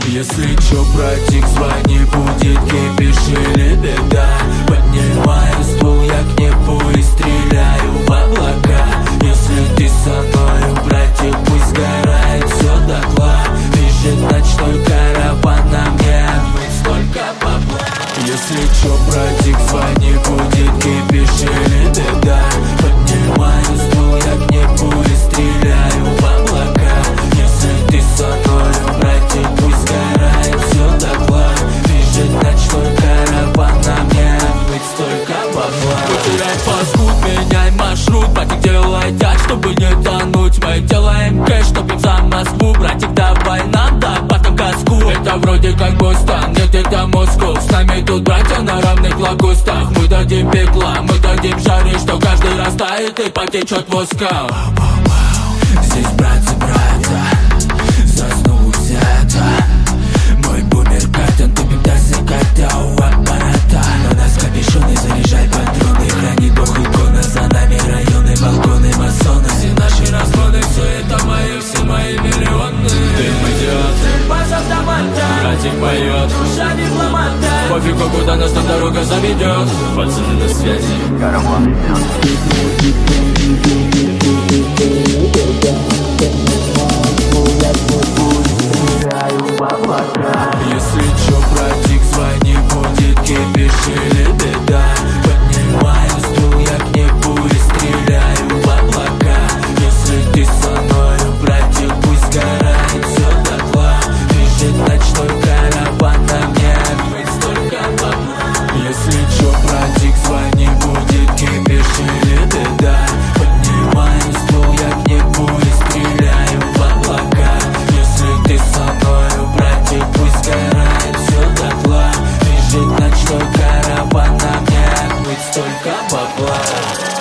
Если чё, братик, звони, будет кипиш или беда. Поднимаю ствол, я к небу и стреляю в облака. Если ты со мною, братик, пусть сгорает всё дотла. Бежит ночной караван, на мне отмыть столько бабла. Если чё, братик, звони, будет кипиш или беда. Поднимаю ствол, я к небу и стреляю в облака. Если ты со мною, братик, пусть сгорает всё дотла. Бежит ночной караван, на мне отмыть столько бабла. Потеряй паскуд, меняй маршрут, братик, делай так, чтобы не тонуть. Мы делаем кэш, топим за Москву. Братик, давай нам добавим газку. Это вроде как Бостон, нет, это Москва. С нами тут братья на равных лакустах. Мы дадим пекла, мы дадим жары, что каждый растает и потечет воска. Здесь братцы, заснул взято. Мой бумер катан, тупим до заката у аппарата. На нас капюшоны, заряжай патроны. Хранит Бог икона, за нами районы, балконы, масоны. Все наши разгоны, все это мои, все мои миллионы. Дым идет, бас автомата. Братик поет, шаги в ломата. Пофигу, куда нас там дорога заведет. Пацаны на связи, караван Если чё, братик, звони, будет кипиш или беда. Поднимаю ствол, я к небу и стреляю в облака. Если ты со мною, братик, пусть сгорает всё дотла. Бежит ночной караван, на мне отмыть столько бабла. Если чё, братик, звони, будет кипиш или беда. Поднимаю ствол, я к небу и стреляю в облака. Если ты со мною, братик, пусть сгорает всё дотла. Бежит ночной караван, на мне отмыть столько бабла.